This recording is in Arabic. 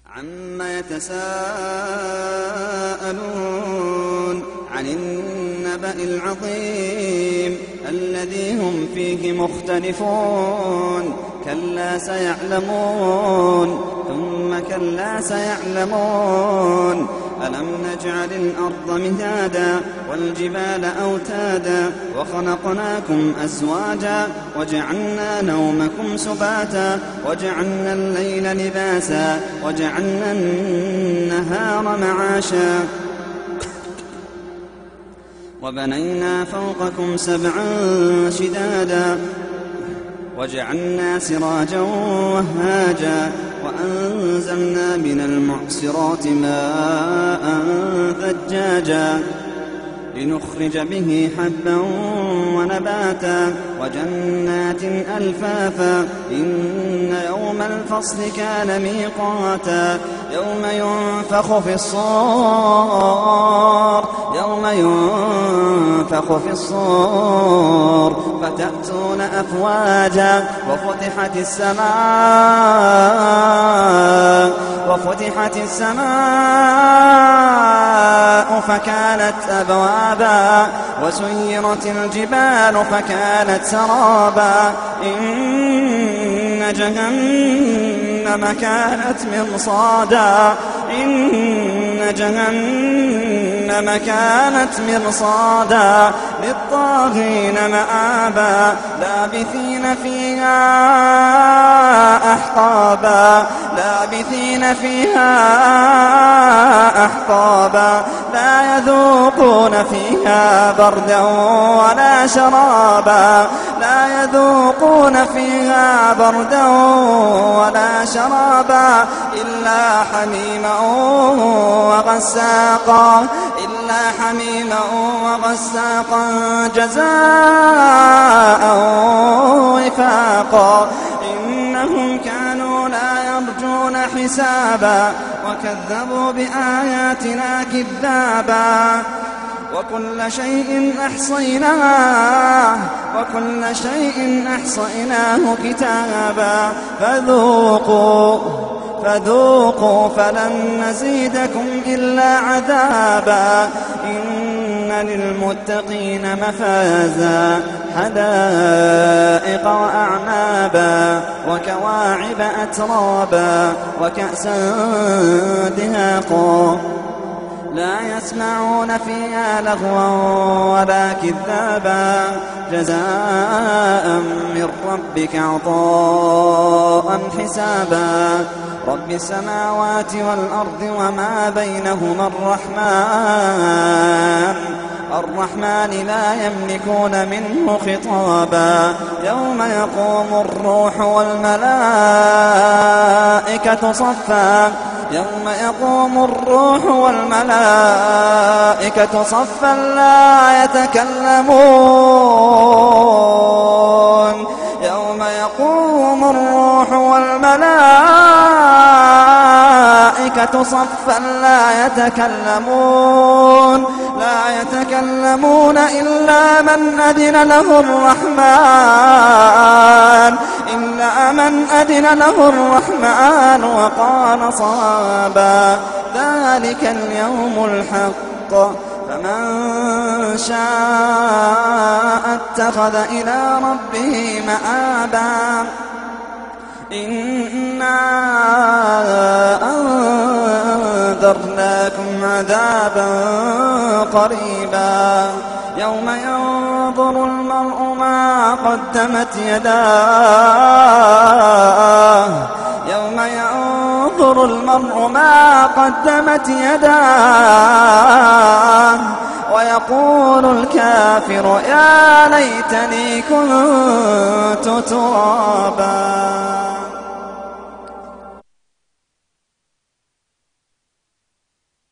عما يتساءلون عن النبأ العظيم الذي هم فيه مختلفون كلا سيعلمون ثم كلا سيعلمون ألم نجعل الأرض مهادا والجبال أوتادا وخلقناكم أزواجا وجعلنا نومكم سباتا وجعلنا الليل لباسا وجعلنا النهار معاشا وبنينا فوقكم سبعا شدادا وجعلنا سراجا وهاجا وأنزلنا من المعصرات ماء ثجاجا لنخرج به حبا ونباتا وجنات ألفافا إن يوم الفصل كان ميقاتا يوم ينفخ في الصور فتأتون أفواجا وفتحت السماء فكانت أبوابا وسيرت الجبال فكانت سرابا إن جهنم كانت مرصادا للطاغين مآبا لابثين فيها أحقابا لا يذوقون فيها بردا ولا شرابا إلا حميما وغساقا جزاء وفاقا إنهم كانوا لا يرجون حسابا وكذبوا بآياتنا كذابا وكل شيء أحصيناه كتابا فذوقوا فلن نزيدكم إلا عذابا إن للمتقين مفازا حدائق وأعنابا وكواعب أترابا وكأسا دهاقا لا يسمعون فيها لغوا ولا كذابا جزاء من ربك عطاء حسابا رب السماوات والأرض وما بينهما الرحمن لا يملكون منه خطابا يوم يقوم الروح والملائكة صفا لا يتكلمون يوم يقوم الروح والملائكة صفا لا يتكلمون إلا من أذن له الرحمن وقال صوابا ذلك اليوم الحق فمن شاء اتخذ إلى ربه مآبا إنا أنذرناكم عذابا قريبا يوم ينظر المرء ما قدمت يداه ويقول الكافر يا ليتني كنت ترابا.